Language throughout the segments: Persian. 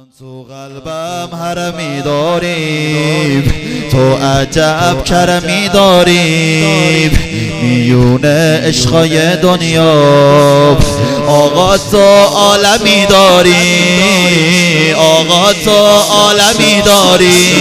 تو قلبم حرمی داری، تو عجب کرمی داری، میون عشقای دنیا آقا تو عالمی داری، آقا تو عالمی داری.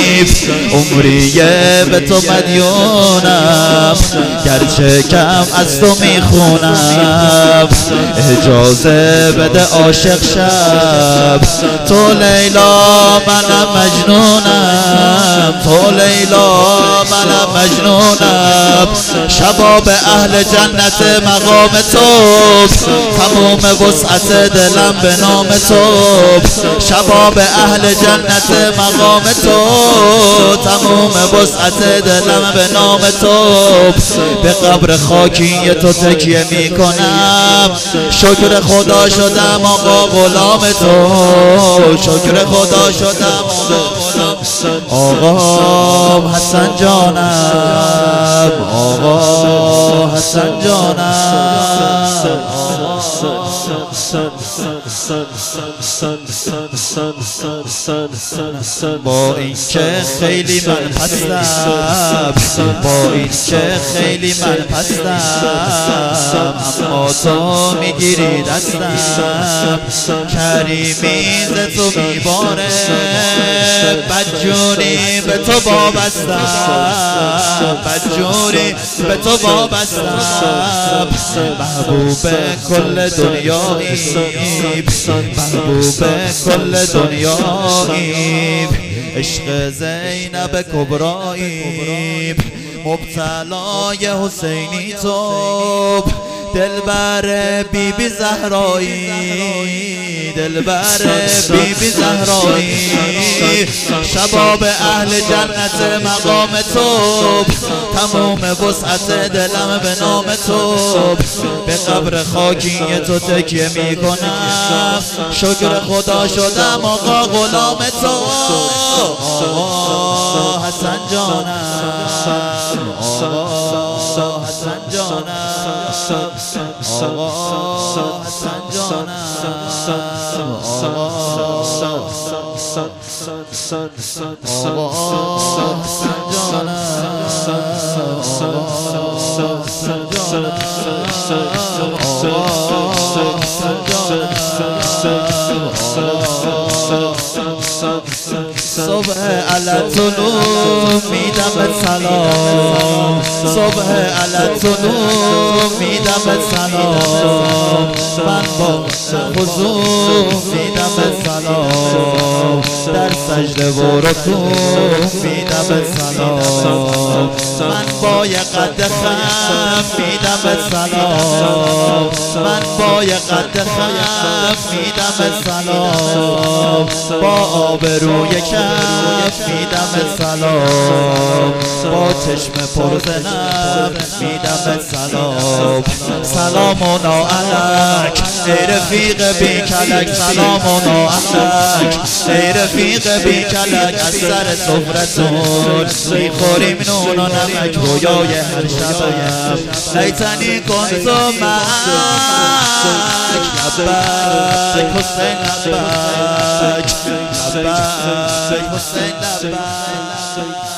عمریه به تو مدیونم، گرچه کم از تو میخونم. اجازه بده عاشق شب، تو لیلا منم مجنونم، تو لیلا منم مجنونم. شباب اهل جنت مقام تو، تمام وسعت دلم به نام تو. شباب اهل جنت مقام تو، تمام وسعت دلم به نام تو. به قبر خاکی تو تکیه میکنم، شکر خدا شدم آقا غلام تو، شکر خدا شدم آقا حسن جانم، آقا حسن جانم. با اینکه خیلی من پستم، با اینکه خیلی من پستم، اما تو میگیری دستم. کریمی ز تو میباره، بدجوری به تو وابستم، بدجوری به تو وابستم. محبوب کل دنیایی، محبوب کل دنیایی، عشق زینب کبرایی، مبتلای حسینی تو، دلبر بی بی زهرایی، دلبر بی بی زهرایی. شباب اهل جنت مقام تو، تمام وسعت دلم به نام تو. به قبر خاکی تو تکیه میکنم، شکر خدا شدم آقا غلام تو. آقا حسن جانم، آقا حسن جانم، آقا حسن جانم، آقا صبح علی طلوع میدم سلام، صبح علی طلوع میدم سلام. من با خضوع میدم سلام، در سجده و رکوع میدم سلام. من با یه قد خم میدم سلام، من با یه قد خم میدم سلام. با آبروی کف میدم سلام، با چشم پر زنب میدم سلام. سلامونا علیک ای رفیق بی کلک، سلامونا علیک ای رفیق بی کلک. از سر سفرتون میخوریم نون و نمک، رویای هر شبم لیتنی کنتو معک. لبک حسین لبک، لبک حسین لبک.